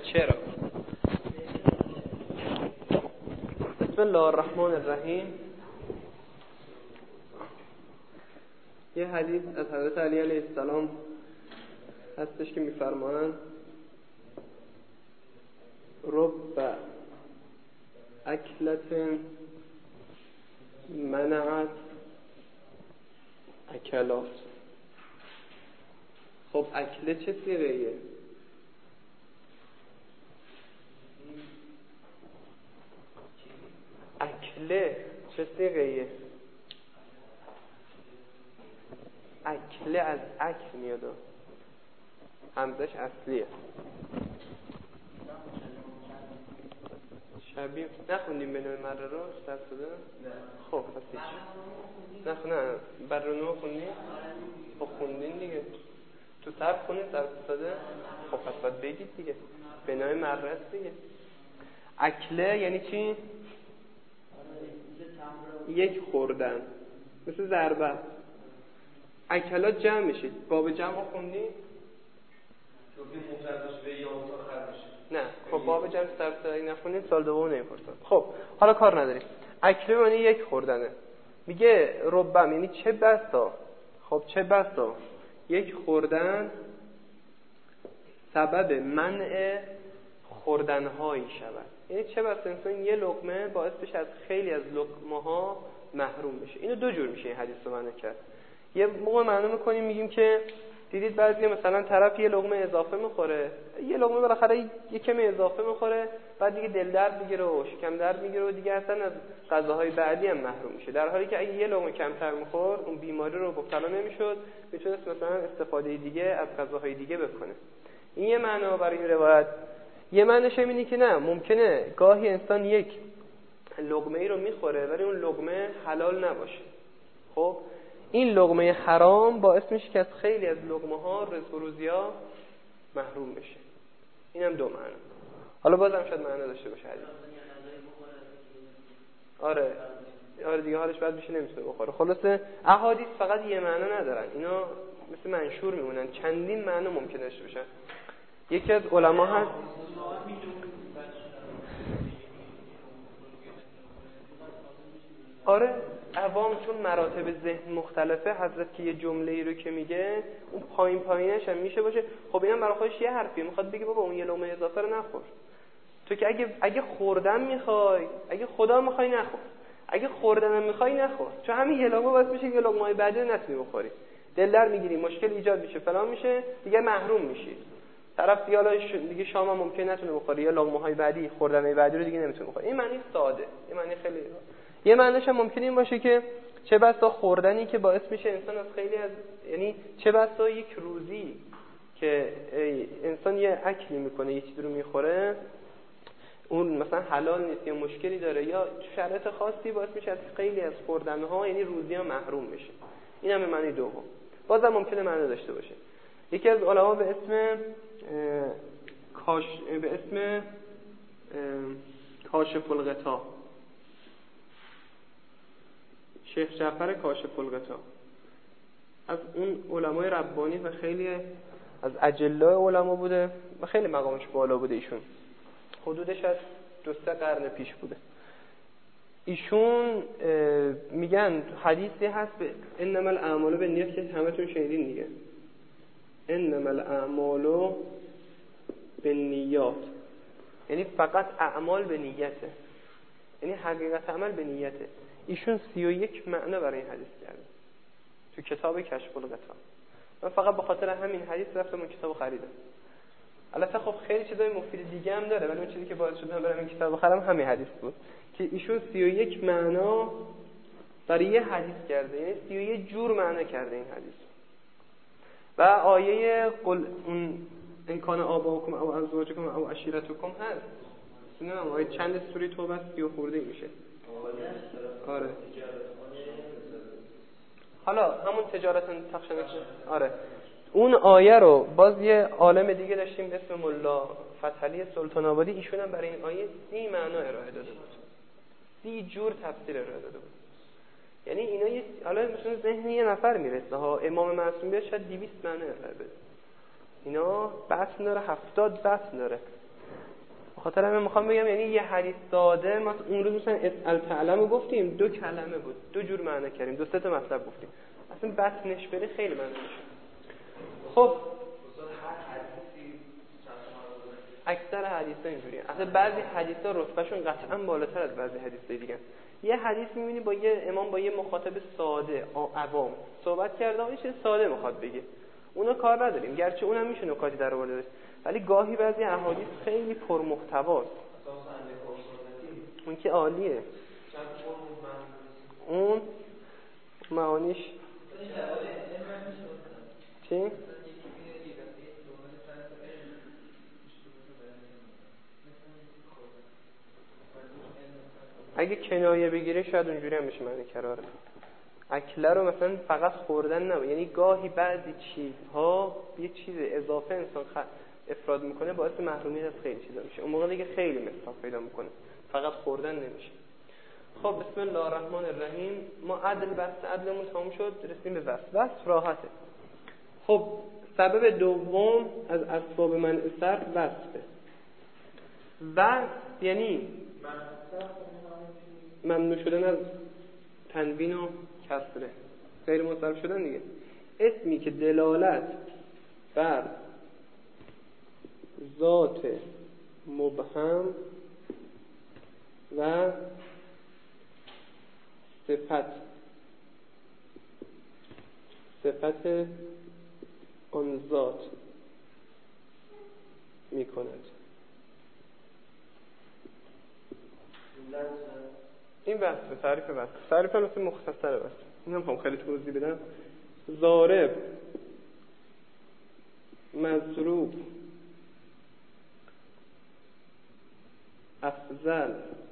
چرا؟ بسم الله الرحمن الرحیم. یه حدیث از حضرت علی علیه السلام هستش که میفرمایند رب اکلت منعت اکلات. خب اکله چه صیغه‌ایه؟ اکله چه صیغه‌ایه؟ اکله از اکل میاد، همزش اصلیه. شبیه نخوندیم به نوع مره رو درس داده؟ خب پس هیچ نه برنو خوندیم؟ خب خوندین دیگه. تو صرف خوندین درس داده؟ خب پس باید بگید دیگه به نوع مره است دیگه. اکله یعنی چی؟ یک خوردن، مثل ضربه. اکلات جمع میشه. باب جمع رو خوندی؟ نه خب باب جمع صرف‌زایی نخوندین سال دوم نمیپرسن. خب حالا کار نداریم. اکله یعنی یک خوردنه. میگه ربم یعنی چه بسا. خب چه بسا یک خوردن سبب منع خوردنهایی شود. یعنی چه بسا انسان یه لقمه باعث بشه از خیلی از لقمه ها محروم بشه. اینو دو جور میشه این حدیث رو معنی کرد. یه موقع معنی میکنیم میگیم که دیدید بعضی مثلا طرف یه لقمه اضافه میخوره، یه لقمه بالاخره یه کمی اضافه میخوره، بعد دیگه دل درد میگیره و شکم درد میگیره و دیگه اصلا از غذاهای بعدی هم محروم میشه، در حالی که اگه یه لقمه کمتر میخورد اون بیماری رو مبتلا نمیشد، میتونست مثلا استفاده دیگه از غذاهای دیگه بکنه. این یه معنی برای این روایت. یه معنیش اینه که نه، ممکنه گاهی انسان یک لقمه ای رو میخوره ولی اون لقمه حلال نباشه. خب این لقمه حرام باعث میشه که از خیلی از لقمه ها رزق و روزی‌ها محروم بشه. اینم دو معنی. حالا بازم شاید معنی داشته باشه حدیث. آره دیگه حالش بد میشه نمیتونه بخوره. خلاصه احادیث فقط یه معنی ندارن، اینا مثل منشور میمونن، چندین معنی ممکن داشته باشن. یکی از علما هست آره عوام چون مراتب ذهن مختلفه، حضرت که یه جمله‌ای رو که میگه اون پایینش هم میشه باشه. خب اینم برای خودش یه حرفیه، میخواد بگه بابا اون یه لقمه اضافه رو نخور. تو که اگه خوردن میخوای، اگه خدا میخوای نخور، اگه خوردنم میخوای نخور، چون همین یه لقمه واسه میشه یه لقمه بعدی رو نتونی بخوری، دل در میگیری، مشکل ایجاد میشه، فلان میشه، دیگه محروم میشی. طرف دیگه شام هم ممکن نتونه بخوره، یا لقمه‌های بعدی خوردنای بعدی رو دیگه نمیتونه بخوره. این معنی ساده، این معنی خیلی. یه معنیش هم ممکنه این باشه که چه بسا خوردنی که باعث میشه انسان از خیلی از، یعنی چه بسا یک روزی که انسان یه اکلی میکنه، یه چیزی رو میخوره، اون مثلا حلال نیست یا مشکلی داره یا شرایط خاصی باعث میشه از خیلی از خوردنها یعنی روزی‌ها محروم بشه. این هم معنی دوم. بازم ممکنه معنی داشته باشه. یکی از علما به اسم کاشف الغطا، شیخ جعفر کاشف الغطا، از اون علمای ربانی و خیلی از اجلای علما بوده و خیلی مقامش بالا بوده. ایشون حدودش از 2-3 قرن پیش بوده. ایشون میگن حدیثی هست به انما الاعمال بالنیات که همتون شنیدین دیگه. انما الاعمال بالنیات یعنی فقط اعمال به نیته، یعنی حقیقت عمل به نیته. ایشون 31 معنی برای این حدیث کرده تو کتاب کشف الغطا. من فقط به خاطر همین حدیث رفتم اون کتابو خریدم. البته خب خیلی چیزای مفید دیگه هم داره ولی اون چیزی که باعث شد من برم این کتابو بخرم همین حدیث بود که ایشون 31 معنا برای یه حدیث کرده، یعنی 31 جور معنا کرده این حدیث. و آیه قل ان کان آباؤکم او ازواجکم او عشیرتکم هست. نمیدونم آیه چند سوره توبه است 30 خورده میشه. آره حالا همون تجارت تخشنه. آره اون آیه رو باز یه عالم دیگه داشتیم به اسم ملا فتحعلی سلطان آبادی، ایشون هم برای این آیه 30 معنا ارائه داده بود، 30 جور تفسیر ارائه داده بود. یعنی اینا یه حالا مثلا ذهن یه نفر میرسه ها، امام معصوم بیاد شاید 200 معنا ارائه بده. اینا بحث داره، 70 بحث داره. خاطر همین میخوام بگم یعنی یه حدیث ساده مثلا اون روز مثلا اسأل تعلم رو گفتیم 2 کلمه بود، 2 جور معنی کردیم، 2 3 تا مطلب گفتیم، اصلا بطنش بره خیلی معنی میشه. خب اکثر حدیثا اینجوریه. اصلا بعضی حدیثا رتبهشون قطعا بالاتر از بعضی حدیثای دیگه. یه حدیث می‌بینی با یه امام با یه مخاطب ساده عوام صحبت کرده و یه چیز ساده میخواد بگه، اونا کار نداریم، گرچه اونم میشه نکاتی در آورده باشه، ولی گاهی بعضی احادیث خیلی پرمحتواست. اون که عالیه، اون معانیش چی؟ اگه کنایه بگیره شاید اونجوری هم بشه معنی کراره. اکله رو مثلا فقط خوردن نه، یعنی گاهی بعضی چیزها یه چیز اضافه انسان افراد میکنه باعث محرومیت از خیلی چیزا میشه، اون موقع دیگه خیلی مصرف پیدا میکنه، فقط خوردن نمیشه. خب بسم الله الرحمن الرحیم. ما بحث عدلمون تموم شد، رسیدیم به وصف راحته. خب سبب دوم از اسباب منع صرف وصفه. وصف یعنی ممنوع شدن از تنوین و کسره، غیر منصرف شدن دیگه. اسمی که دلالت بر ذات مبهم و صفت آن ذات می کند. این وصفه، تعریف وصف. تعریف هم مختصره بس، اینم هم خیلی توضیح بدم. ضارب، مضروب، افضل،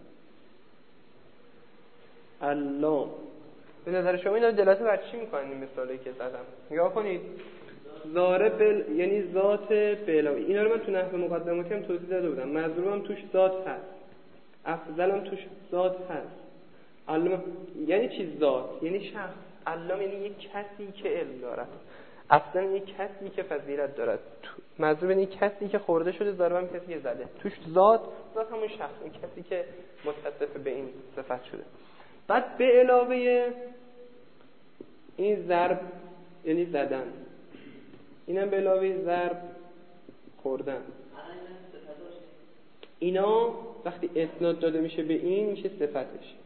علام. به نظر شما اینا دلالت بر چی میکنن این مثالی که زدم؟ نگاه کنید. ضارب یعنی ذات به علاوه، اینا رو من تو نحو مقدماتی هم توضیح داده بودم. مضروب هم توش ذات هست، افضل هم توش ذات هست، علام یعنی چی؟ ذات یعنی شخص، علام یعنی یک کسی که علم دارد، افضل یعنی یک کسی که فضیلت دارد، مضروب یعنی کسی که خورده شده، ضارب هم کسی که زده. توش ذات همون شخص، این کسی که متصف به این صفت شده. بعد به علاوه این ضرب یعنی زدن، اینم به علاوه ضرب خوردن. اینا وقتی اسناد داده میشه به این میشه صفتش.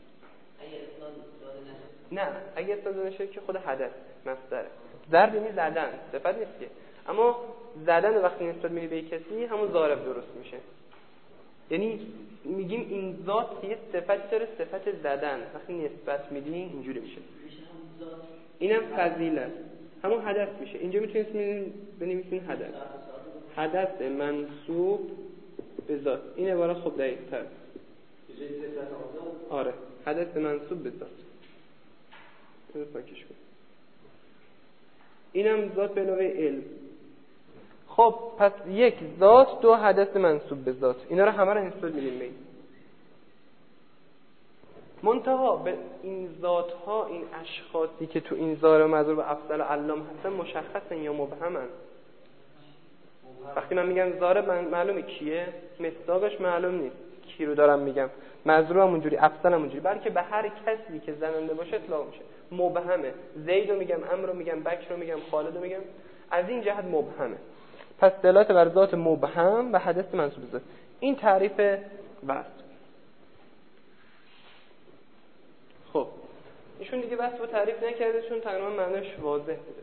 نه اگه اسناد داده نشه که خود حدث مصدره. ضرب یعنی زدن، صفت نیست که. اما زدن وقتی نسبت میدی به کسی همون ضارب درست میشه. یعنی میگیم این ذات یه صفت داره، صفت زدن، وقتی نسبت میدی اینجوری میشه. اینم فضیلت، همون حدث میشه. اینجا میتونید بنویسین حدث، حدث منسوب به ذات. این عبارت خب دقیق تر. آره حدث منسوب به ذات. اینو پاکش کن. اینم ذات به علاوه علم. خب پس یک ذات، دو حدث منسوب به ذات، اینا رو همه رو نسبت میدیم به این. منتها به این ذات ها، این اشخاصی که تو این ضارب و مضروب و افضل و علام هستن مشخصن یا مبهمن؟ وقتی من میگم ضارب معلومه کیه، مصداقش معلوم نیست کی رو دارم میگم، مضروب هم اونجوری، افضل هم اونجوری، بلکه به هر کسی که زننده باشه اطلاق میشه، مبهمه. زید رو میگم، عمرو رو میگم، بکر رو میگم، خالد رو میگم، از این جهت مبهمه. پس دلالت بر ذات مبهم و حدث منسوب به ذات. این تعریف وصف. خب ایشون دیگه وصف رو تعریف نکرده چون تقریبا معنیش واضح بوده.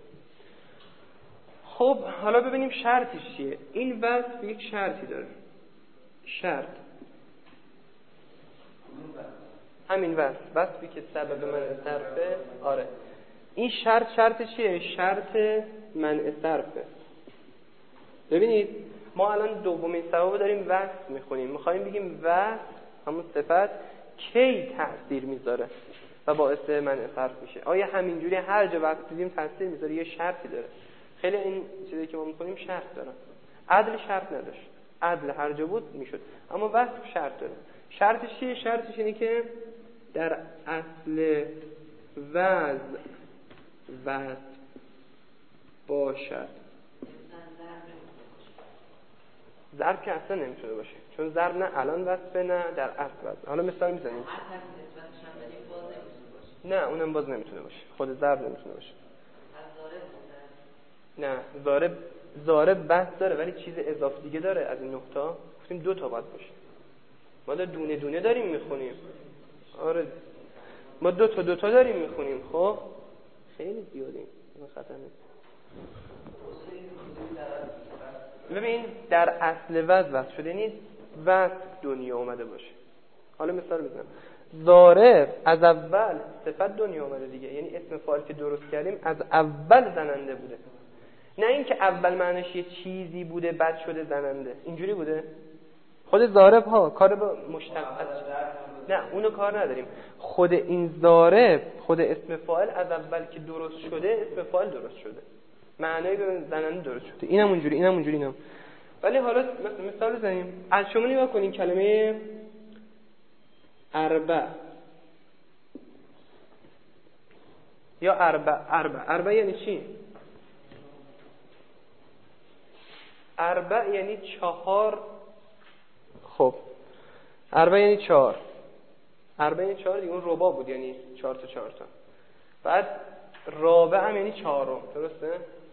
خب حالا ببینیم شرطش چیه. این وصف یک شرطی داره. شرط همین وصفی که سبب منع صرفه. آره این شرط چیه؟ شرط منع صرفه. ببینید ما الان دومین سبب داریم وصف میخونیم، میخوایم بگیم وصف همون صفت کی تأثیر میذاره و باعث منع صرف میشه. آیا همینجوری هر جا وصف دیدیم تأثیر میذاره؟ یه شرطی داره. خیلی این چیزی که ما میخونیم شرط داره. عدل شرط نداشت، عدل هر جا بود میشد، اما وصف شرط داره. شرطش چیه؟ شرطش اینه که در اصل وصف باشد. ضرب که اصلا نمیتونه باشه، چون ضرب نه الان وصفه نه در اصل وصفه. حالا مثال میزنیم. نه اونم باز نمیتونه باشه، خود ضرب نمیتونه باشه. نه ضارب بس داره ولی چیز اضافه دیگه داره. از این نقطه گفتیم 2 تا باید باشه. ما دونه دونه داریم میخونیم. آره ما 2 تا داریم میخونیم. خب خیلی زیادیم خطرناک. ببین در اصل وصف شده، یعنی وصف دنیا اومده باشه. حالا مثال میزنم. ضارب از اول صفت دنیا اومده دیگه، یعنی اسم فاعل که درست کردیم از اول زننده بوده، نه اینکه اول معنیش یه چیزی بوده بعد شده زننده. اینجوری بوده خود ضارب ها کار به مشتق نه اونو کار نداریم. خود این ضارب خود اسم فاعل از اول که درست شده اسم فاعل درست شده، معنی به زننده درست شده. اینم اونجوری اینم اونجوری اینم. ولی حالا مثال بزنیم. از شما نگاه کنین کلمه اربع یا اربع یعنی چی؟ اربع یعنی 4. خب اربع یعنی 4. اربع یعنی 4 دیگه، اون ربع بود یعنی 4 تا 4 تا. بعد رابع هم یعنی 4م، درسته؟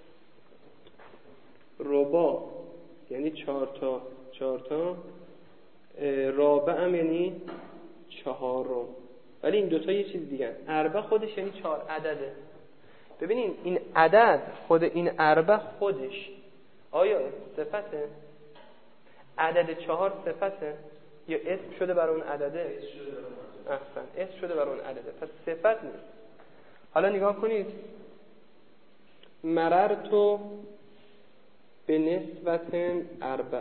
ربع یعنی 4 تا 4 تا، رابع هم یعنی 4م. ولی این دوتا یه چیز دیگه. اربع خودش یعنی 4 عدده. ببینین این عدد خود این اربع خودش آیا صفته؟ عدد 4 صفته یا اسم شده برای اون عدده؟ احسن، اسم شده برای اون عدده، پس صفت نیست. حالا نگاه کنید. مررتو به نسبت اربع،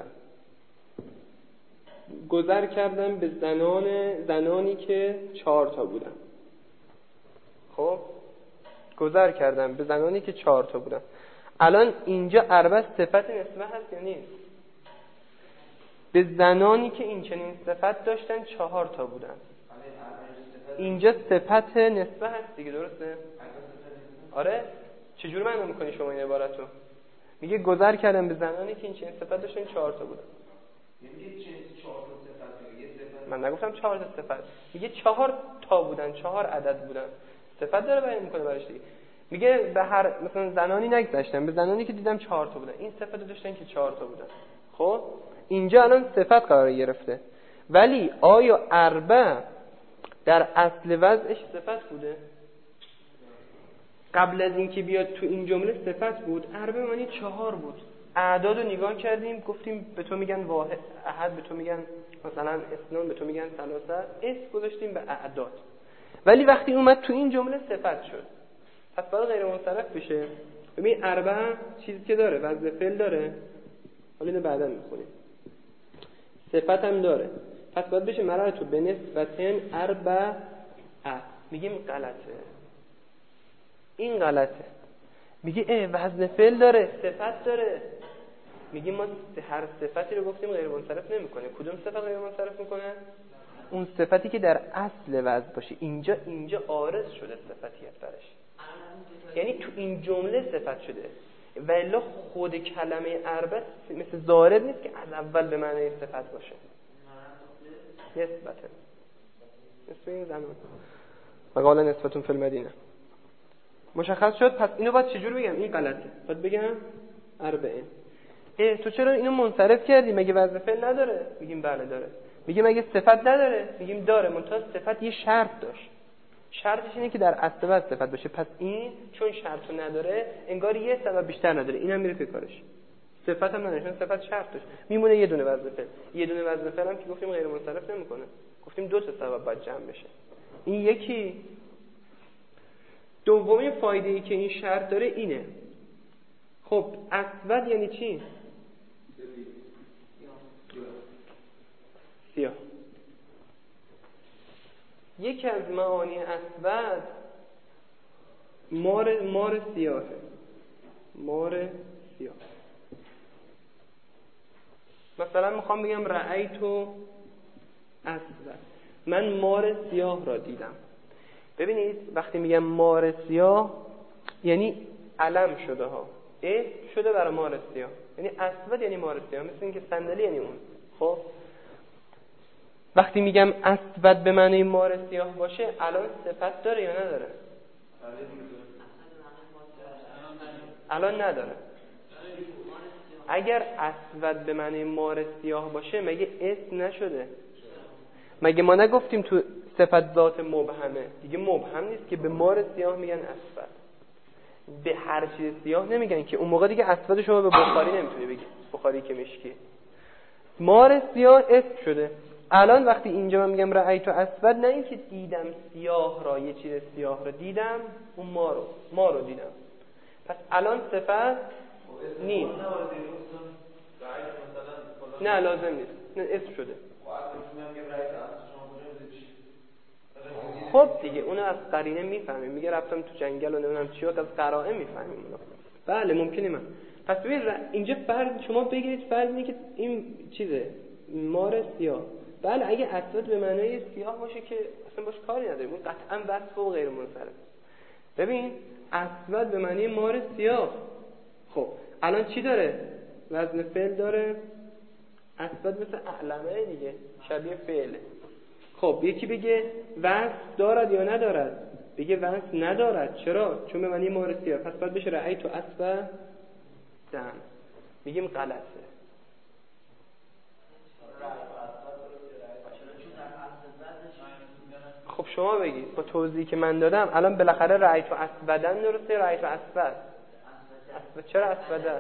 گذر کردم به زنانی که 4 تا بودن. خب گذر کردم به زنانی که 4 تا بودن. الان اینجا اربع صفت نسبه هست یا نیست؟ به زنانی که این چنین صفت داشتن 4 تا بودن. اینجا صفت نسبه هست دیگه، درسته؟ آره. چجور معنی میکنی شما این عبارتو؟ میگه گذر کردم به زنانی که این چنین صفت داشتن 4 تا بودن. من نگفتم 4 تا صفت، میگه 4 تا بودن، 4 عدد بودن. صفت داره بیان میکنه براش دیگه. میگه به هر مثلا زنانی نگذشتم، به زنانی که دیدم 4 تا بودن، این صفت داشتن که 4 تا بودن. خب اینجا الان صفت قرار گرفته. ولی آیا اربع در اصل وضعش صفت بوده؟ قبل از اینکه بیاد تو این جمله صفت بود. اربع معنی 4 بود. اعداد رو نگاه کردیم گفتیم به تو میگن واحد، احد به تو میگن مثلا اثنان، به تو میگن ثلاثه، اسم گذاشتیم به اعداد. ولی وقتی اومد تو این جمله صفت شد، پس باید غیر منصرف بشه. ببین اربع چیزی که داره وزن فعل داره، حالا اینو بعدا میخونیم. صفت هم داره، پس باید بشه مررتو به نسبتن اربع. میگیم غلطه، این غلطه. میگه وزن فعل داره، صفت داره. میگیم ما هر صفتی رو گفتیم غیر منصرف نمیکنه. کدوم صفت غیر منصرف میکنه؟ اون صفتی که در اصل وضع باشه. اینجا عارض شده صفتیت برش، یعنی تو این جمله صفت شده. ولی خود کلمه اربع مثل ضارب نیست که از اول به معنی صفت باشه. نسبته مثل این زمان مقاله نسبتون فی المدینه مشخص شد. پس اینو باید چجور بگم؟ این غلطه، باید بگم اربعین. تو چرا اینو منصرف کردی؟ مگه وزن فعل نداره؟ میگیم بله داره. میگیم مگه صفت نداره؟ میگیم داره، منتها صفت یه شرط داشت. شرطش اینه که در اصل وضع صفت باشه. پس این چون شرطو نداره انگار یه سبب بیشتر نداره، اینم میره که کارش. صفت هم نداره، چون صفت شرط داشت. میمونه یه دونه وزن فعل. یه دونه وزن فعل هم که گفتیم غیر منصرف نمیکنه. گفتیم 2 تا سبب باید جمع بشه. این یکی. دومین فایده‌ای که این شرط داره اینه. خب اسود یعنی چی؟ سیاه. یکی از معانی اسود مار سیاهه. مار سیاه. مثلا میخوام بگم رأیتو اسود، من مار سیاه را دیدم. ببینید وقتی میگم مار سیاه یعنی علم شده ها. اسم شده برای مار سیاه. یعنی اسود یعنی مار سیاه، مثل اینکه صندلی یعنی اون. خب وقتی میگم اسود به معنی مار سیاه باشه، الان صفت داره یا نداره؟ الان نداره. اگر اسود به معنی مار سیاه باشه مگه اسم نشده؟ مگه ما نگفتیم تو صفت ذات مبهمه؟ دیگه مبهم نیست که به مار سیاه میگن اسود، به هر چیز سیاه نمیگن که. اون موقع دیگه اسود شما به بخاری نمیتونی بگی، بخاری که مشکی. مار سیاه اسم شده. الان وقتی اینجا من میگم رأیت اسود، نه اینکه دیدم سیاه را، یه چیز سیاه را دیدم، اون ما رو دیدم. پس الان صفت نیست. نه لازم نیست، نه اسم شده. خب دیگه اونو از قرینه میفهمیم، میگه رفتم تو جنگل و نمیدونم چی، از قرائن میفهمیم اونو. بله ممکنه من. پس ببین اینجا فرض شما بگیرید فرض اینه که این چیزه مار سیاه. بله اگه اسود به معنای سیاه باشه که اصلا باش کاری نداریم، اون قطعا وصف و غیر منصرف. ببین اسود به معنی مار سیاه. خب الان چی داره؟ وزن فعل داره. اسود مثل اعلمه دیگه، شبیه فعله. خب یکی بگه وصف دارد یا ندارد؟ بگه وصف ندارد. چرا؟ چون به معنی مار سیاه. پس باید بشه رأیت اسود دم. میگیم غلطه. خب شما بگید با توضیحی که من دادم الان بالاخره رأیت اسودن درسته؟ رأیت اسود چرا اسوده؟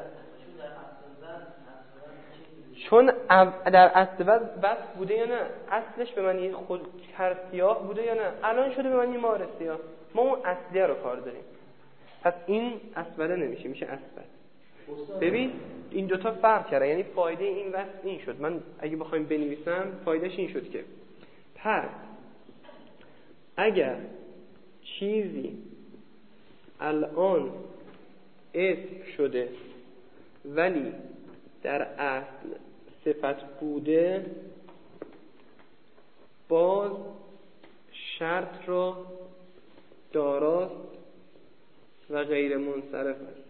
چون در اسود وصف بوده یا نه؟ اصلش به معنی خود هر سیاه بوده یا نه؟ الان شده به معنی مار سیاه. ما اون اصلیه رو کار داریم. پس این اسوده نمیشه، میشه اسود. ببین این دوتا فرق کرده. یعنی فایده این وصف این شد. من اگه بخوایم بنویسم فایدهش این شد که پس اگر چیزی الان اسم شده ولی در اصل صفت بوده، باز شرط را داراست و غیر منصرف است،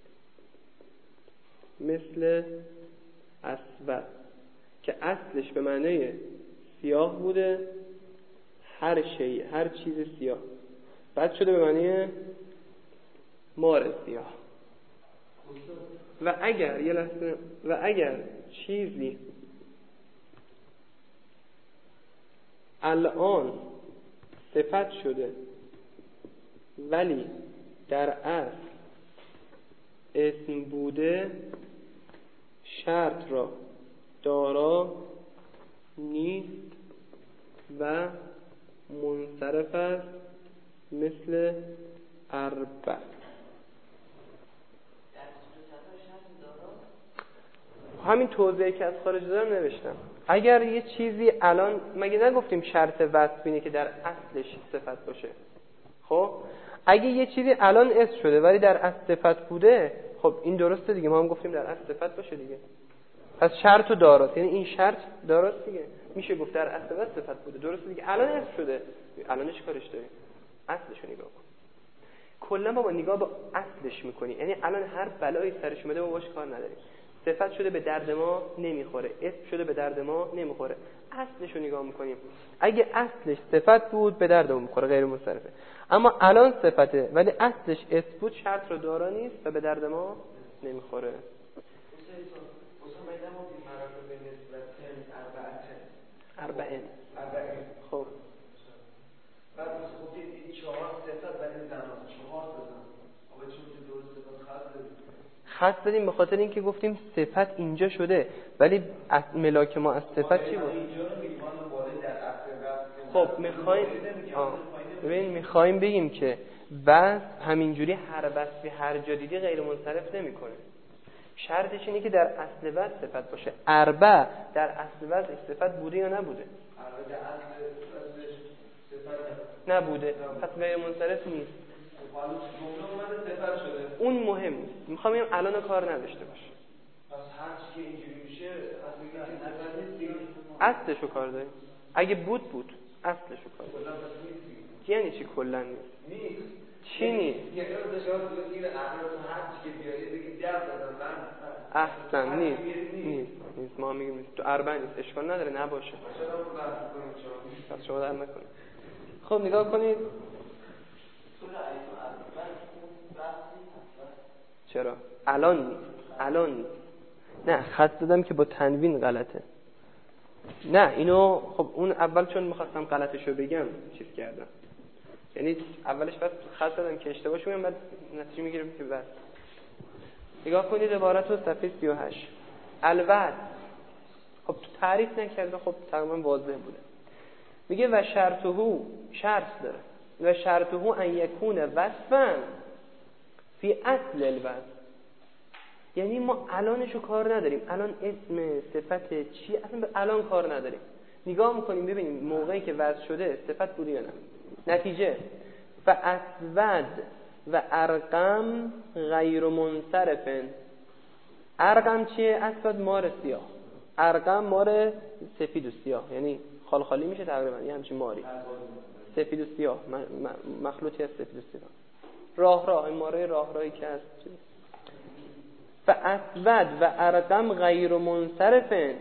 مثل اسود که اصلش به معنی سیاه بوده، هر چیز سیاه، بعد شده به معنی مار سیاه. و اگر چیزی الان صفت شده ولی در اصل اسم بوده، شرط را دارا نیست و منصرف است، مثل اربع. همین توضیحی که از خارج دادم نوشتم. اگر یه چیزی الان، مگه نگفتیم شرط وصف اینه که در اصلش صفت باشه؟ خب اگه یه چیزی الان اسم شده ولی در اصل صفت بوده، خب این درسته دیگه، ما هم گفتیم در اصل صفت باشه دیگه. پس شرط و داراست، یعنی این شرط داراست دیگه، میشه گفت در اصل صفت بوده، درسته دیگه. الان اسم شده، الانش کارش داریم، اصلشو نگاه کن. کلا ما با نگاه با اصلش میکنی. یعنی الان هر بلایی سرش اومده ما باش کار نداریم. صفت شده به درد ما نمیخوره، اسم شده به درد ما نمیخوره، اصلش رو نگاه میکنیم. اگه اصلش صفت بود به درد ما میخوره، غیر منصرفه. اما الان صفته ولی اصلش اسم بود، شرط رو دارا نیست و به درد ما نمیخوره. اربعین. خب بعد گفتید این 4 صفت ولی زمان 4 بزن. آقا چون که درست صفت خاص دادیم به خاطر اینکه گفتیم صفت اینجا شده ولی ملاک ما از صفت چی بود؟ خب میخوایم بگیم که وصف همینجوری هر وصفی هر جا دیدی غیر منصرف نمیکنه. شرطش اینه که در اصل وصف صفت باشه. اربع در اصل وصف صفت بوده یا نبوده؟ اربع در اصل وصفش صفت نبوده، پس غیر منصرف نیست. اون مهم نیست. میخوام بگم الان کار نداشته باشه. پس هر چی که اینجوری میشه اصلا دیگه اصلشو کار داریم. اگه بود اصلشو کار داریم. یعنی چی کلا نیست؟ چی نیست؟ اصلا نیست ما میگیم نیست. تو اربع نیست، اشکال نداره نباشه. پس شما در نکنید. خب نگاه کنید. چرا؟ الان نیست. نه خط دادم که با تنوین غلطه. نه اینو خب اون اول چون میخواستم غلطشو بگم چیز کردم. یعنی اولش بس خط دادم که اشتباه شد، بعد نتیجه میگیرم که بس. نگاه کنید عبارت رو صفحه 38. الوعد. خب تو تعریف نکرده، خب تقریبا واضح بوده. میگه و شرطه شرط داره. و شرطه ان یکون وصفا فی اصل الوعد. یعنی ما الانشو کار نداریم، الان اسم صفت چی اصلا الان کار نداریم. نگاه میکنیم ببینیم موقعی که وضع شده صفت بوده یا نه. نتیجه و اسود و ارقم غیر منصرفن. ارقم چیه؟ اسود مار سیاه، ارقم مار سفید و سیاه، یعنی خال خالی میشه تقریبا، یه همچین ماری سفید و سیاه، مخلوطی از سفید و سیاه. راه این ماره راهی که هست. فاسود و ارقم غیر منصرفن.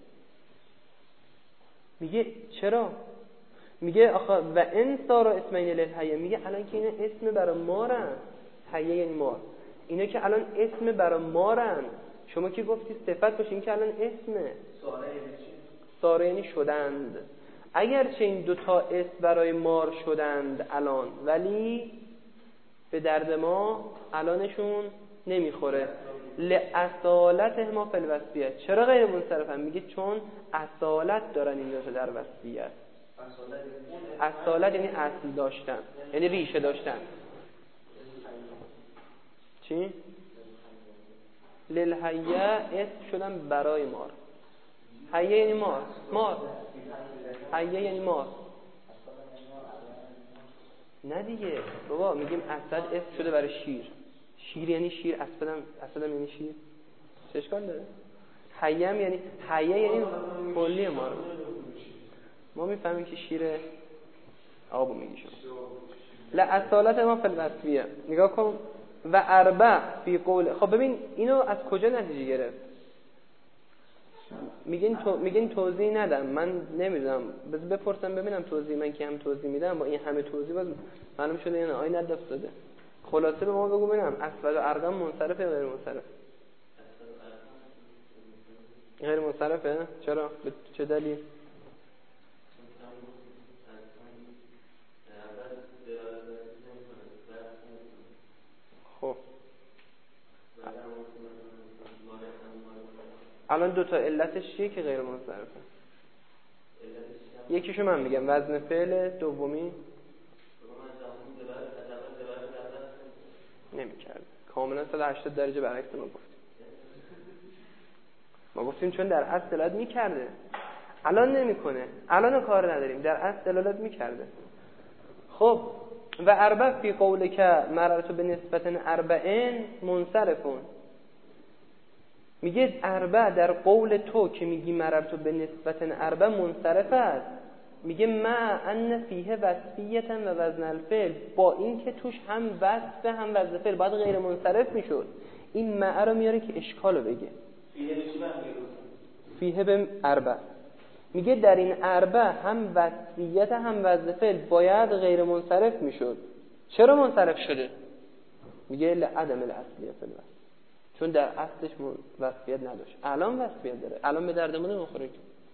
میگه چرا؟ میگه آخه و انصار اسمین للحیه. میگه الان که اینا اسم برای مارن، حیه یعنی مار، اینا که الان اسم برای مارن، شما که گفتی صفت باشه، این که الان اسمه. ساره یعنی شدند. اگرچه این دوتا اسم برای مار شدند الان، ولی به درد ما الانشون نمیخوره. لاصالتهما فی الوصفیه. چرا غیر منصرفن؟ میگه چون اصالت دارن این دوتا در وصفیت. اصالت یعنی اصل داشتن، یعنی ریشه داشتن. چی؟ للحیه اسم شدن برای مار. حیه یعنی مار. حیه یعنی مار. نه دیگه بابا، میگیم اسد اسم شده برای شیر یعنی شیر، اسدم یعنی شیر. چه اشکال داره؟ حیه یعنی کلی مار. ما میفهمیم که شیر آبو میگی شما. لاصالت ما فی الوصفیه. نگاه کن و اربع فی قول. خب ببین اینو از کجا نتیجه گرفت؟ میگین توضیح ندم، من نمیدونم، بپرسم ببینم توضیح من که هم توضیح میدم با این همه توضیح باز معلوم شده یا نه آیه ندفت داده. خلاصه به ما بگو ببینم اسود و ارقم منصرفه یا غیر منصرف؟ غیر منصرفه. چرا؟ به چه دلیل؟ خب الان دوتا علتش چیه که غیر منصرفه؟ یکیشو من میگم وزن فعل، دومی نمی‌کرد. کاملا 180 درجه برعکس ما گفتیم چون در اصل دلالت می‌کرده، الان نمی‌کنه، الان کار نداریم، در اصل دلالت می‌کرده. خب و اربع فی قولک مررت به نسبت اربعین منصرفون. میگه اربع در قول تو که میگی مررت به نسبت اربع منصرف است. میگه ما ان فیه وصفیه و وزن الفعل، با این که توش هم وصف هم وزن فعل باید غیر منصرف میشد. این ما رو میاره که اشکالو بگه. فیه به اربع میگه در این اربع هم وصفیت هم وزن فعل باید غیر منصرف میشد. چرا منصرف شده؟ میگه لعدم الاصلیه فی الوصف، چون در اصلش وصفیت نداشت، الان وصفیت داره، الان به دردمون نمیخوره.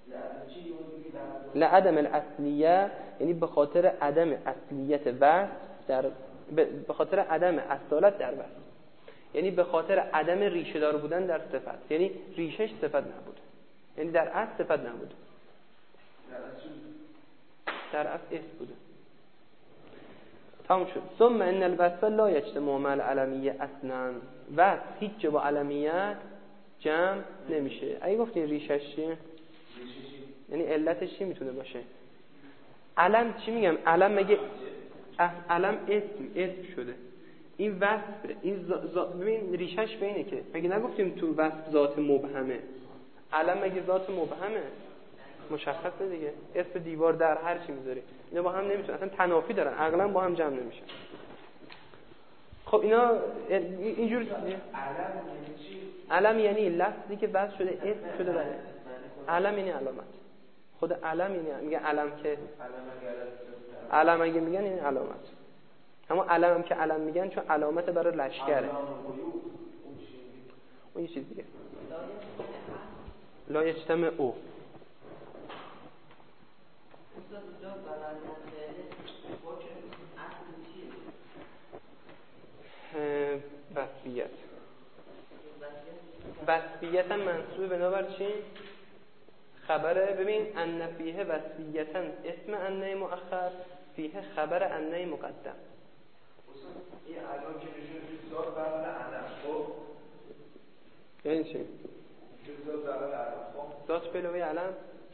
لعدم الاصلیه یعنی به خاطر عدم اصلیت وصف به خاطر عدم اصالت در وصف، یعنی به خاطر عدم ریشه دار بودن در صفت، یعنی ریشش صفت نبود، یعنی در اصل صفت نبود، در اصل اسم بوده. تمام شد. ثم ان الوصف لا یجتمع مع العلمیه اصلا. وصف هیچ جا با علمیت جمع نمیشه. اگه گفتین ریشش چیه؟ یعنی علتش چی میتونه باشه؟ علم چی میگم؟ علم مگه علم اسم شده، این وصفه، این ببین ریشش به اینه که مگه نگفتیم تو وصف ذات مبهمه؟ علم مگه ذات مبهمه؟ مشخصه دیگه، اسم دیوار در هر چی میذاری اینا با هم نمیتونن، اصلا تنافی دارن، عقلا با هم جمع نمیشن. خب اینا اینجور علم یعنی لفظی که وضع شده اسم شده برای علم یعنی علامت. خود علم یعنی میگه علم که علم اگه میگن این علامت. اما علم هم که علم میگن چون علامت برای لشکره. اون یه چیز دیگه. لا یجتمع او وصفیت. وصفیتا منصوب بنابر چی؟ خبره. ببین ان فیه وصفیتا اسم انه مؤخر فیه خبر انه مقدم. این الان که میشه ذات برای علم. خب یعنی چی؟ ذات برای علم. خب ذات به علاوه علم.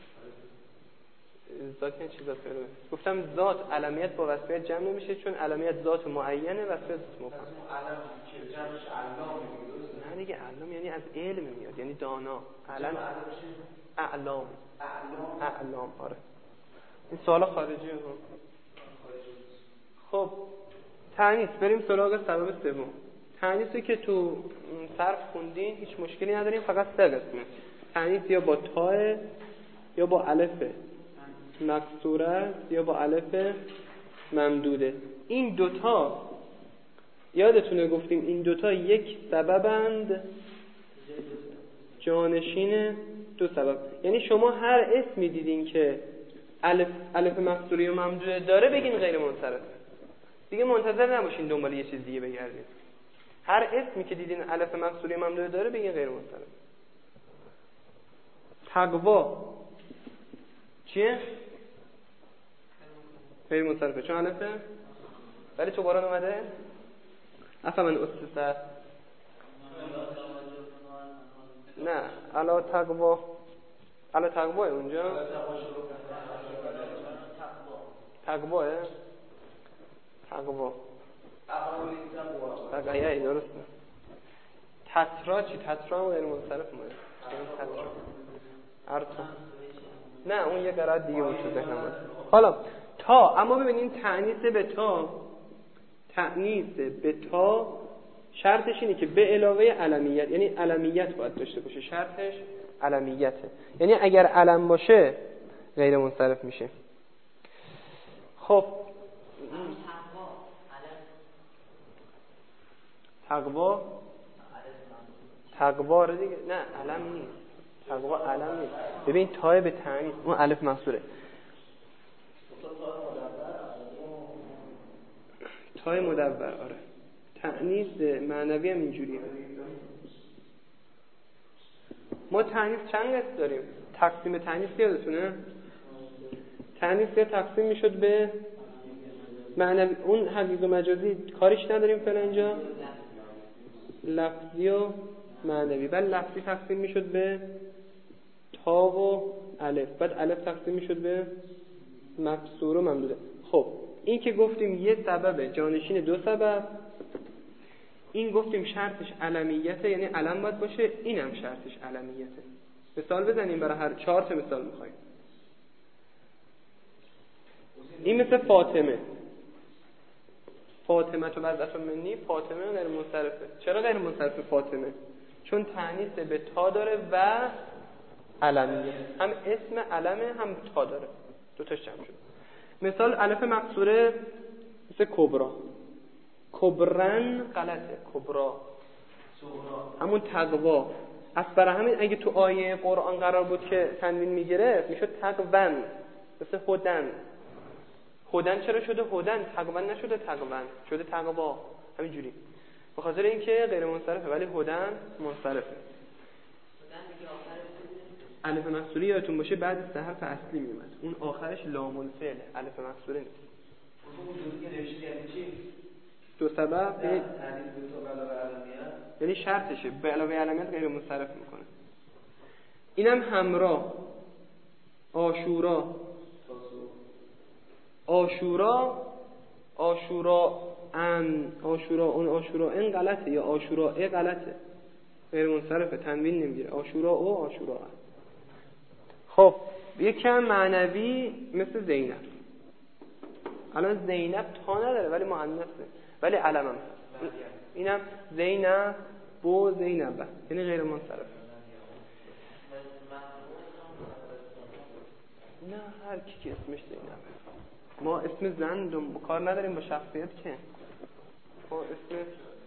ذات یعنی چی ذات به علاوه؟ گفتم ذات علمیت با وصفیت جمع نمیشه چون علمیت ذات معینه وصفیت مفرد. علم که جمعش علام میگه. نه دیگه علم یعنی از علم میاد یعنی دانا. علم اعلام. اعلام آره. این سوال خارجیه. خب تانیث بریم سراغ سبب سوم. تانیثی که تو صرف خوندین هیچ مشکلی نداریم، فقط سه قسمه. تانیث یا با تاء یا با الف مکسوره یا با الف ممدوده. این دوتا یادتونه گفتیم این دوتا یک سببند جانشین دو سبب. یعنی شما هر اسمی دیدین که الف مکسوره و ممدوده داره بگین غیر منصرف. دیگه منتظر نباشین دنبال یه چیز دیگه بگردین. هر اسمی که دیدین الف مکسوره و ممدوده داره بگین غیر منصرف. تقوا چیه؟ غیر منصرفه چون الفه. ولی تو قرآن اومده افمن اسسه نه علا تقوا اونجا تقواه تقویه درست. تترا چی؟ تترا غیر منصرف اومده. تترا ارتا نه اون یه قرائت دیگه بود تو ذهنم بود. حالا تا، اما ببینین تأنیث به تا شرطش اینه که به علاوه علمیت، یعنی علمیت باید داشته باشه. شرطش علمیته، یعنی اگر علم باشه غیر منصرف میشه. خب تقوا رو دیگه نه علم نیست. تقوا علم نیست. ببین تای به تأنیث اون الف مکسوره. تای مدور آره. تأنیث معنوی هم اینجوریه. ما تأنیث چند قسم داریم؟ تقسیم تأنیث یادتونه؟ تأنیث تقسیم میشد به معنوی. اون حقیقی و مجازی کاریش نداریم فعلا اینجا. لفظی و معنوی. بعد لفظی تقسیم میشد به تا و الف. بعد الف تقسیم میشد به مکسور و ممدوده. خب این که گفتیم یه سببه جانشین دو سبب. این گفتیم شرطش علمیته، یعنی علم باید باشه. اینم شرطش علمیته. مثال بزنیم برای هر 4 تا مثال میخوایم. این مثل فاطمه تو وضعت منی. فاطمه غیر منصرفه. چرا غیر منصرفه فاطمه؟ چون تأنیث به تا داره و علمیه. هم اسم علمه هم تا داره. دوتاش جمع شد. مثال الف مقصوره مثل کبرا. کبرن غلطه. کبرا همون تقوا. برای همین اگه تو آیه قرآن قرار بود که تنوین میگرفت میشد تقون. مثل هدن چرا شده هدن؟ تقون نشده تقون، شده تقوا. همینجوری به خاطر اینکه غیر منصرفه ولی هدن منصرفه. الف مکسوره یادتون باشه بعد از حرف اصلی میومد. اون آخرش لام الفعل. الف مکسوره نیست. اون جزئی که نوشته یعنی چی؟ دو سبب یعنی شرطشه به علاوه علمیت غیر منصرف میکنه. اینم همراه. آشورا ان غلطه یا آشورا غلطه. غیر منصرفه. تنوین نمیگیره. آشورا. خب یکم معنوی مثل زینب. الان زینب تا نداره ولی مؤنثه ولی علم هم هست. اینم زینب و زینبه، یعنی غیر منصرف. نه هر کی که اسمش زینبه. ما اسم زن رو کار نداریم با شخصیت که. ما اسم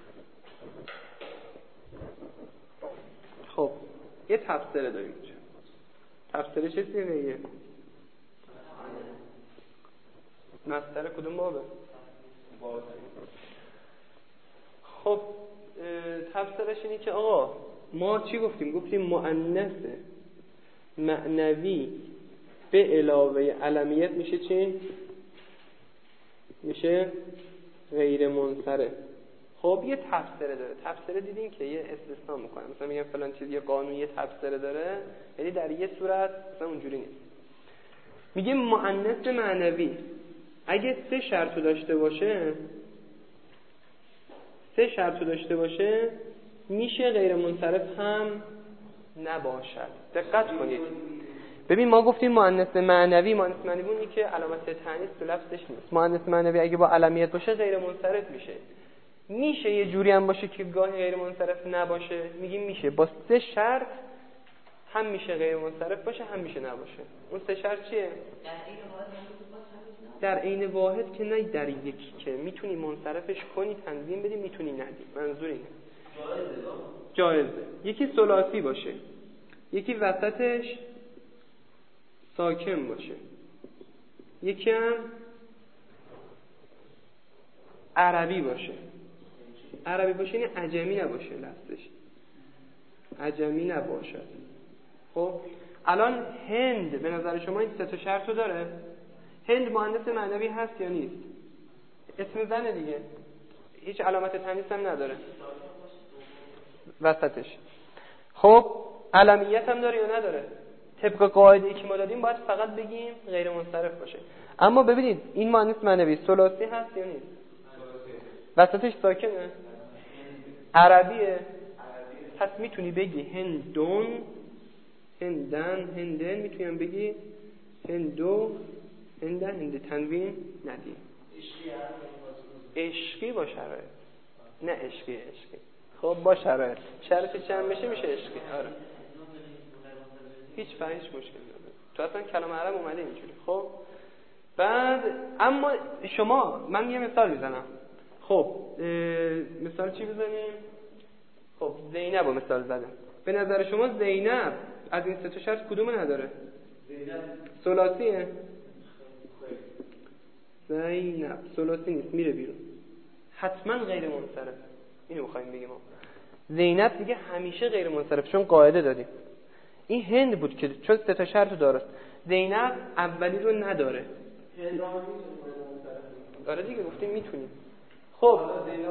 خب یه تفسیره داریم. تفسیره چه سیغه‌ایه؟ مصدر کدوم بابه؟ خب تفسیرش اینه که آقا ما چی گفتیم؟ گفتیم مؤنث معنوی به علاوه علمیت میشه چی؟ میشه غیر منصرف. خب یه تفسیره داره. تفسیره دیدین که یه استثناء میکنه، مثلا میگن فلان چیز یه قانون یه تفسیره داره، یعنی در یه صورت مثلا اونجوری نیست. میگه مؤنث معنوی اگه سه شرط داشته باشه میشه غیر منصرف هم نباشد. دقت کنید. ببین ما گفتیم مؤنث معنوی اونی که علامت تأنیث تو لفظش نیست. مؤنث معنوی اگه با علمیت باشه غیر منصرف میشه. میشه یه جوری هم باشه که گاهی غیر منصرف نباشه، میگیم میشه با سه شرط هم میشه غیر منصرف باشه هم میشه نباشه. اون سه شرط چیه؟ در عین واحد که نه در یکی، که میتونی منصرفش کنی تنظیم بدی، میتونی ندی. منظور اینه جایزه. یکی ثلاثی باشه، یکی وسطش ساکن باشه، یکی هم عربی باشه. عربی باشه یعنی عجمی نباشه، لفظش عجمی نباشه. خب الان هند به نظر شما این سه تا شرطو داره؟ هند مؤنث معنوی هست یا نیست؟ اسم زنه دیگه، هیچ علامت تأنیث هم نداره وسطش. خب علمیت هم داره یا نداره؟ طبق قاعده‌ای که ما دادیم باید فقط بگیم غیر منصرف باشه. اما ببینید این مؤنث معنوی ثلاثی هست یا نیست؟ وسطش ساکنه؟ عربیه؟ پس میتونی بگی هندون، هندن، هندن، میتونی هم بگی هندو، هندن، هند، تنوین ندی. عشقی با شرایط، نه عشقی. خب با شرایط چند بشه میشه عشقی. آره هیچ مشکل نداره. تو اصلا کلام عرب اومده اینجوری. خب بعد اما شما، من یه مثال میزنم. خب مثال چی بزنیم؟ خب زینب رو مثال زدم. به نظر شما زینب از این سه تا شرط کدومو نداره؟ زینب ثلاثیه؟ زینب ثلاثی نیست، میره بیرون، حتما غیر منصرف. اینو می‌خوایم بگیم. زینب دیگه همیشه غیر منصرف، چون قاعده دادیم. این هند بود که چون سه تا شرط داره. زینب اولی رو نداره. هند هم میتونه. آره دیگه گفتیم میتونیم. خب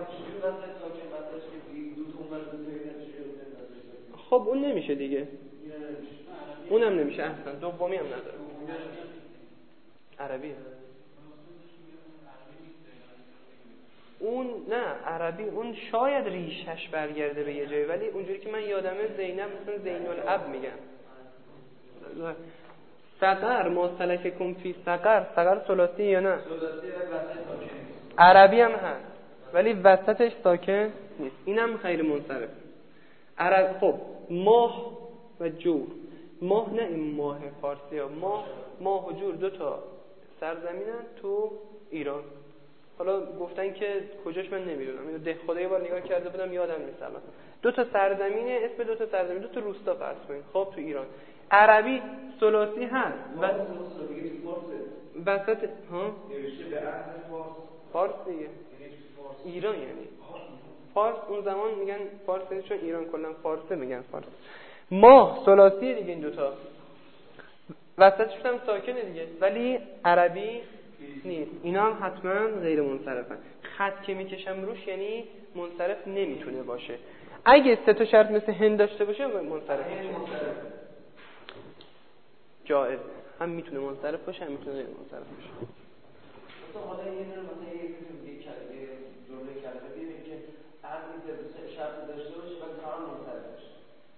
خب اون نمیشه دیگه. اونم نمیشه. احسن دومی هم نداره. عربیه. اون نه عربی، اون شاید ریشش برگرده به یه جایی، ولی اونجوری که من یادمه زینب مثلا زین الاب میگن. سقر ما سلککم فی سقر، سقر ثلاثی یا نه؟ ثلاثی عربی هم هست ولی وسطش ساکن نیست. اینم غیر منصرف. عرب. خب ماه و جور. ماه نه این ماه فارسی ها، ماه و جور دو تا سرزمینن تو ایران. حالا گفتن که کجاش من نمیدونم، اینو ده خدا یه بار نگاه کرده بودم یادم نیست الان. دو تا سرزمینه، اسم دو تا سرزمین، دو تا روستا فرض کنید. خب تو ایران عربی ثلاثی هست و وسط ها نوشته به اصل فارس دیگه. ایران یعنی فارس. اون زمان میگن فارس چون ایران کلا فارسه میگن فارس. ماه ثلاثی دیگه، این دوتا وسطش هم ساکنه دیگه، ولی عربی نیست. اینا هم حتما غیر منصرفن. خط که میکشم روش یعنی منصرف نمیتونه باشه. اگه سه تا شرط مثل هند داشته باشه منصرف میشه. جائز، هم میتونه منصرف باشه هم میتونه غیر منصرف باشه. مثلا حالا یه مثلا یه جمله کلمه ببینیم که اگه سه شرط داشته باشه و کار منصرف باشه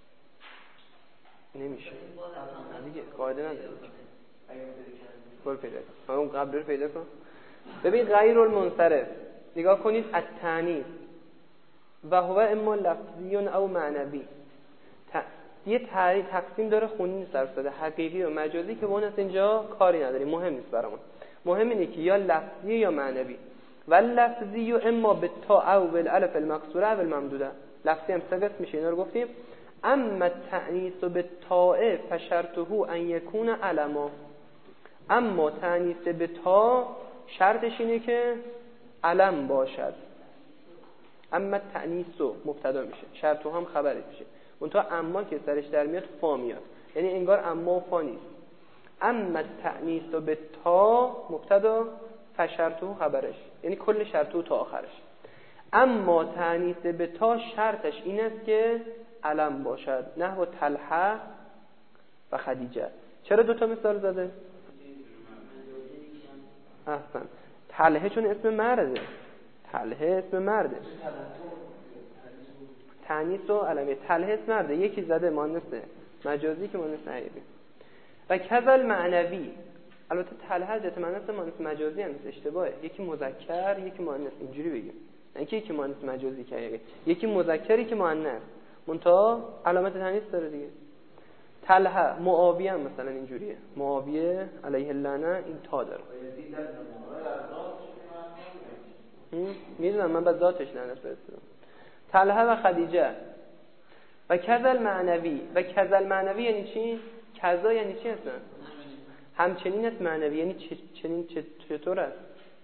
نمیشه دیگه، قاعده نداره. برو پیدا کن، اون قبل رو پیدا کن. ببین غیر المنصرف نگاه کنید. التأنیث و هو اما لفظی او معنوی. یه تقسیم داره خونی نیست در افتاده، حقیقی و مجازی، که اون از اینجا کاری نداریم، مهم نیست برامون. مهم اینه که یا لفظی یا معنوی. و لفظی اما به تا او بالالف المقصوره او الممدوده. لفظی هم سه قسم میشه، اینا رو گفتیم. اما تأنیث به تاء فشرطه ان یکون علما. اما تأنیث به تا شرطش اینه که علم باشد. اما تأنیث مبتدا میشه، شرطه هم خبرش میشه. اون تا اما که سرش در میاد فا میاد، یعنی انگار اما و فا نیست. اما تأنیث به تا مبتدا فشرطه خبرش، یعنی کل شرطه تا آخرش. اما تأنیث به تا شرطش این است که علم باشد، نحو طلحه و خدیجه. چرا دوتا مثال زده؟ احسن. طلحه چون اسم مرده، طلحه اسم مرده، تأنیث و علمیه. طلحه اسم مرده، یکی زده مؤنث مجازی که مؤنث حقیقی. و کذل معنوی، البته طلحه جت مؤنث مجازی هم اشتباهه، یکی مذکر یکی مؤنث، اینجوری بگیم، نه یکی مؤنث مجازی که حقیقی، یکی مذکری که مؤنث، منتها علامت تأنیث داره دیگه. طلحه، معاویه هم مثلا اینجوریه، معاویه علیه اللعنه این تا داره. میدونم من بعد ذاتش لعنت فرستادم. طلحه و خدیجه. و کذل معنوی. و کذل معنوی یعنی چی؟ کذا یعنی چی اصلا؟ همچنین است معنوی، یعنی چنین چطور است؟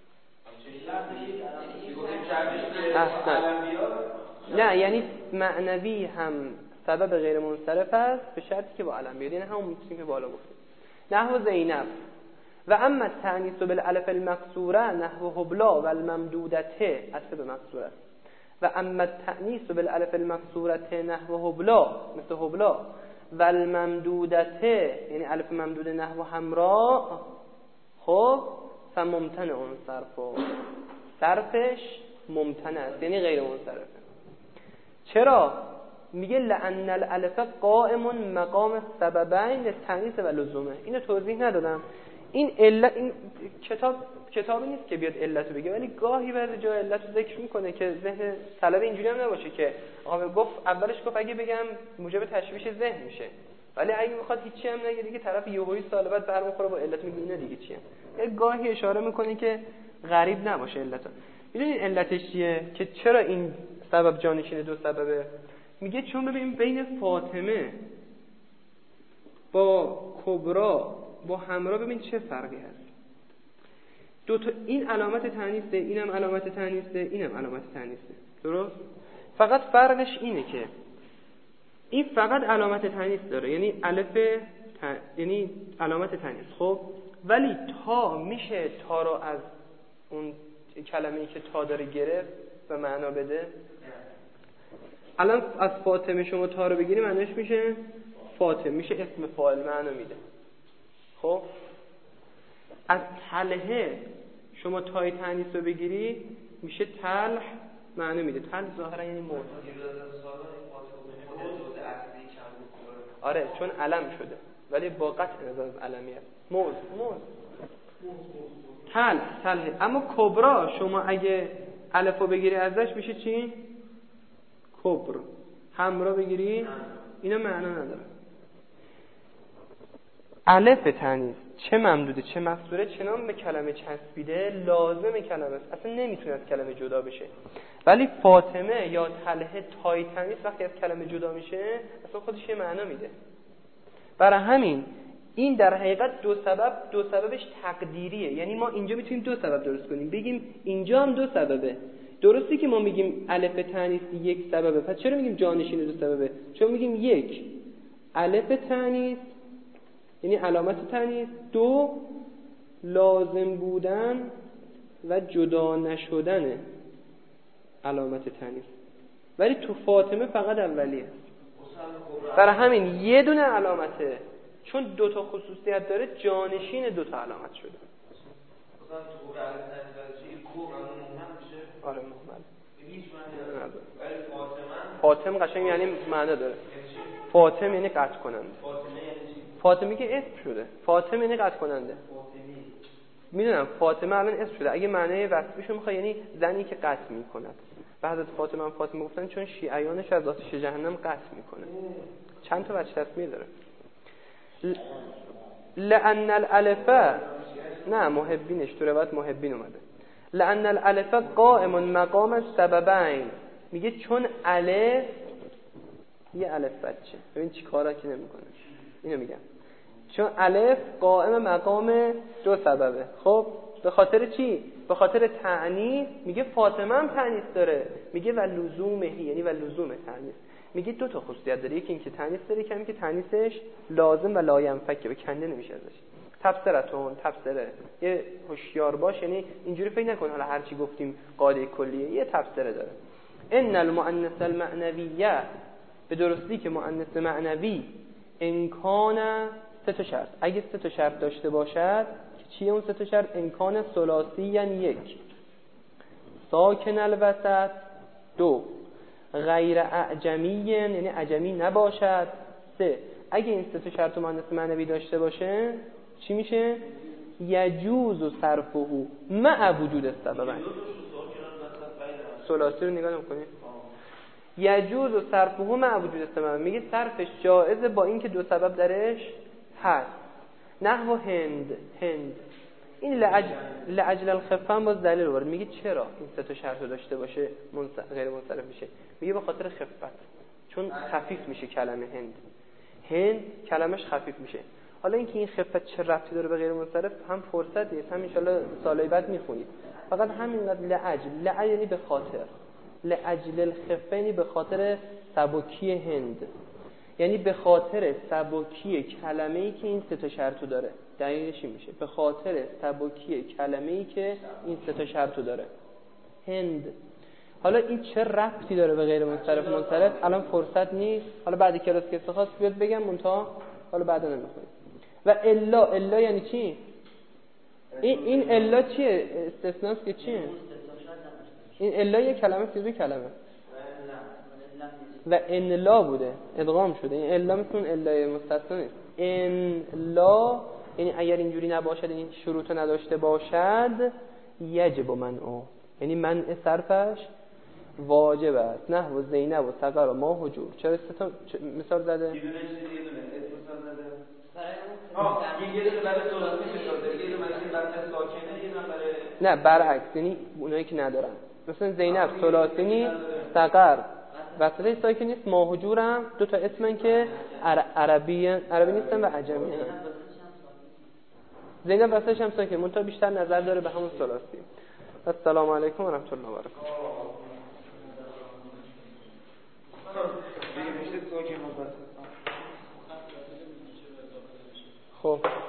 نه، یعنی معنوی هم سبب غیر منصرف است به شرطی که با علم بیاد، یعنی همون چیزی که بالا گفتیم. نحو زینب. و اما التأنیث بالالف المقصوره نحو حبلا و الممدودته، اصل به مقصوره است. و اما التأنیث بالالف المقصوره نحو حبلا، مثل حبلا، و الممدودته یعنی الف ممدوده نحو حمراء، خب فممتنع اون صرفش ممتنع است، یعنی غیر منصرفه. چرا؟ میگه لأن الالف قائم مقام السببین للتأنیث و لزومه. اینو توضیح ندادم. این کتابی نیست که بیاد علتو بگه، ولی گاهی بعضی جا علتو ذکر میکنه که ذهن طلب اینجوری هم نباشه که آقا گفت اولش گفت اگه بگم موجب تشویش ذهن میشه، ولی اگه میخواد هیچی هم نگه دیگه طرف یهویی سال بعد برمیخوره با علت میگه اینا دیگه چیه. یه گاهی اشاره میکنه که غریب نباشه علتو. میدونین علتش چیه که چرا این سبب جانشین دو سببه؟ میگه چون ببین بین فاطمه با کبرا با حمرا ببین چه فرقی هست. دو تا این علامت تأنیثه، اینم علامت تأنیثه، اینم علامت تأنیثه، درست؟ فقط فرقش اینه که این فقط علامت تأنیث داره، یعنی الف یعنی علامت تأنیث، خب ولی تا میشه تا رو از اون کلمه‌ای که تا داره گرفت و معنا بده. الان از فاطمه شما تا رو بگیری معنیش میشه فاطمه، میشه اسم فاعل، معنا میده. خب از طلحه شما تای تأنیث رو بگیری میشه طلح، معنا میده. طلح ظاهرا یعنی مرد. آره چون علم شده ولی با قطع نظر از علمیه. مرد طلح. اما کبرا شما اگه الف رو بگیری ازش میشه چی؟ کبر. حمرا بگیری اینا معنا نداره. الف تأنیث چه ممدوده چه مقصوره چنان به کلمه چسبیده لازم کلمه است، اصلا نمیتونه از کلمه جدا بشه. ولی فاطمه یا طلحه تای تأنیث وقتی از کلمه جدا میشه اصلا خودش یه معنا میده. برای همین این در حقیقت دو سببش تقدیریه، یعنی ما اینجا میتونیم دو سبب درست کنیم، بگیم اینجا هم دو سببه. درستی که ما میگیم الف تأنیث یک سببه، پس چرا میگیم جانشین دو سببه؟ چون میگیم یک الف تأنیث یعنی علامت تأنیث، دو لازم بودن و جدا نشدن علامت تأنیث. ولی تو فاطمه فقط اولیه. برای همین یه دونه علامته، چون دو تا خصوصیت داره جانشین دو تا علامت شده. آره محمد. فاطمه قشنگ یعنی معنا داره. فاطمه یعنی قطع کننده. فاطمه که اسم شده. فاطمه یعنی قطع کننده. میدونم فاطمه الان اسم شده. اگه معنی وصفیشو میخوای یعنی زنی که قطع میکند. و حضرت فاطمه گفتن چون شیعیانش از آتش جهنم قطع میکنه. چند تا وجه تصمیه داره. لأن الالف، نه محبینش تو روایت محبین اومده، لأن الالف قائم مقام السببین، میگه چون الف، یه الف بچه ببین چی کارا که نمیکنه، اینو میگم چون الف قائم مقام دو سببه. خب به خاطر چی؟ به خاطر تعنیث. میگه فاطمه هم تعنیث داره، میگه و لزومه، یعنی و لزوم تعنیث. میگه دو تا خصوصیت داره، یکی این که تعنیث داره، یکی که تعنیثش لازم و لاینفک، به کنده نمیشه ازش. تبصره یه هوشیار باش، یعنی اینجوری فکر نکن حالا هر چی گفتیم قاعده کلیه، یه تبصره داره. ان المؤنث المعنویه، به درستی که مؤنث معنوی امکان سه تا شرط، اگه سه تا شرط داشته باشد، چیه اون سه تا شرط؟ امکان ثلاثی، یعنی یک ساکن الوسط، دو غیر اعجمی یعنی اعجمی نباشد، سه اگه این سه تا شرط مؤنث معنوی داشته باشه چی میشه؟ یجوز صرفه مع وجود السبب. ثلاثی رو نگاه نکنید. یجوز صرفه مع وجود السبب، میگه صرفش جائزه با اینکه دو سبب درش هست. نحو هند این لعجل الخفه هم باز دلیل وارد، میگه چرا این سه تا شرط رو داشته باشه غیر منصرف میشه؟ میگه به خاطر خفت، چون خفیف میشه کلمه هند کلمش خفیف میشه. حالا اینکه این خفت چه ربطی داره به غیر منصرف هم فرصت نیست، هم ان شاءالله سالای بعد میخونید. فقط همینقدر لعجل یعنی به خاطر، لعجل الخفه یعنی به خاطر سبکی هند، یعنی به خاطر سبکی کلمه‌ای که این سه تا شرطو داره. دلیلش این میشه به خاطر سبکی کلمه‌ای که این سه تا شرطو داره هند. حالا این چه ربطی داره به غیر منصرف الان فرصت نیست، حالا بعد کلاس که خواست بیاد بگم منتها حالا بعدا نمیخونیم. و الا یعنی چی؟ این الا چیه؟ استثناست که چیه؟ این الا یه کلمه چیزی کلمه و ان لا بوده ادغام شده. این الا مثل اون الا مستثنا نیست. ان لا یعنی اگر اینجوری نباشد، این شروط نداشته باشد، یجب منعه، یعنی منع صرفش واجب است. نحو زینب و سقر و ما حجور. چرا سه تا مثال زده؟ یه دونه یه دونه برای ثلاثی مثال زده، یه دونه برای ساکنه، یه دونه برای نه برعکس، یعنی اونایی که ندارن. مثلا زینب ثلاثی نیست، سقر وسطش ساکن نیست، ما حجورم دو تا اسمن که عربی نیستن و عجمی هستن. زینب وسطش هم ساکن، منتها بیشتر نظر داره به همون ثلاثی. السلام علیکم و رحمت الله و برکاته. خب